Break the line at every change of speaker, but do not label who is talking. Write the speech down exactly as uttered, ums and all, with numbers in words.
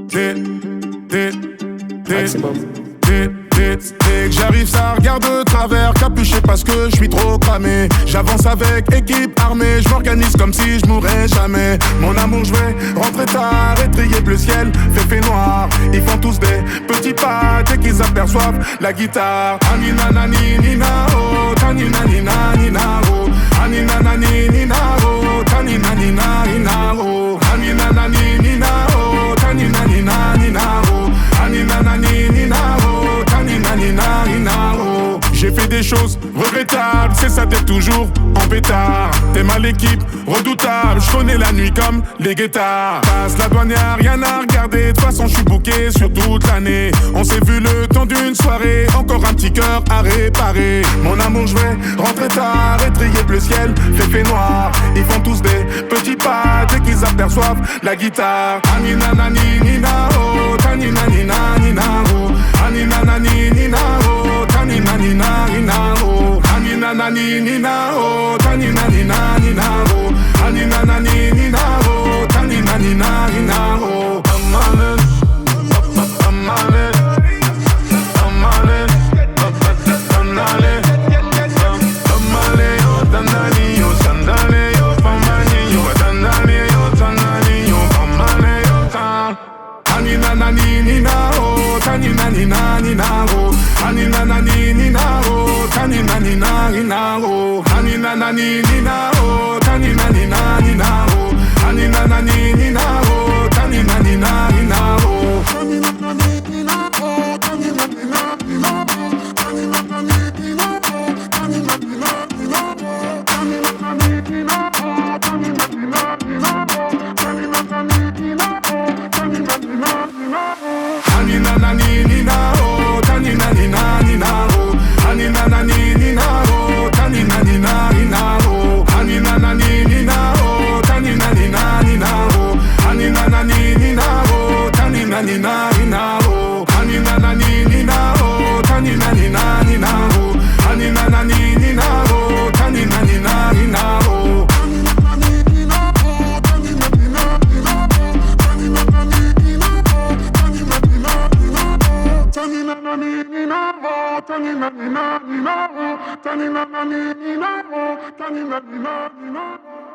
Dès, dès, dès,
Maximum.
dès, dès, dès que j'arrive, ça regarde de travers, capuché parce que je suis trop cramé. J'avance avec équipe armée, je m'organise comme si je mourrais jamais. Mon amour, je vais rentrer tard, étrier bleu ciel, fait fait noir. Ils font tous des petits pas dès qu'ils aperçoivent la guitare. Anina nani nina oh, tanina nina nina oh, anina nani nina oh, tanina nina nina oh, anina nani nina oh, tanina nina nina oh, anina nani nina oh, tanina nina nina oh. J'ai fait des choses regrettables, c'est ça t'es toujours en pétard. T'es mal l'équipe, redoutable, je connais la nuit comme les guettards. Passe la douane, y'a rien à regarder, de toute façon je suis booké sur toute l'année. On s'est vu le temps d'une soirée, encore un petit cœur à réparer. Mon amour, je vais rentrer tard, étrier bleu ciel, fait fait noir. Ils font tous des petits pas dès qu'ils aperçoivent la guitare. Anina nani nina oh, tanina nina nina oh, anina nani nina oh, tanina nina nina oh, anina nani nina oh, tanina nina nina oh, anina nani nina oh, tanina nina nina oh. Amale, amale, amale, amale, amale, yo tanani yo sandale yo pamani yo tanani yo tanani yo amale yo tan. Anina nani nina oh, tanina nina nina oh, anina nani nina oh, tanina nina nina oh, anina nani nina oh, tanina nina nina oh, anina nani nina oh, tanina nina nina oh, anina nani nina oh, tanina nina nina oh, anina nani nina oh, tanina nina nina oh, anina nani nina oh, tanina nina nina oh, anina nani nina oh, tanina nina nina oh, anina nani nina oh, tanina nina nina oh, anina nani nina oh, tanina nina nina oh, anina nani nina oh, tanina nina nina oh, anina nani nina oh, tanina nina nina oh, anina nani nina oh, tanina nina nina oh, anina nani nina oh, tanina nina nina oh, anina nani nina oh, tanina nina nina oh, anina nani nina oh, tanina nina nina oh, tanina nani nina oh, tanina nina nina oh, tanina nani nina oh, tanina nina nina oh.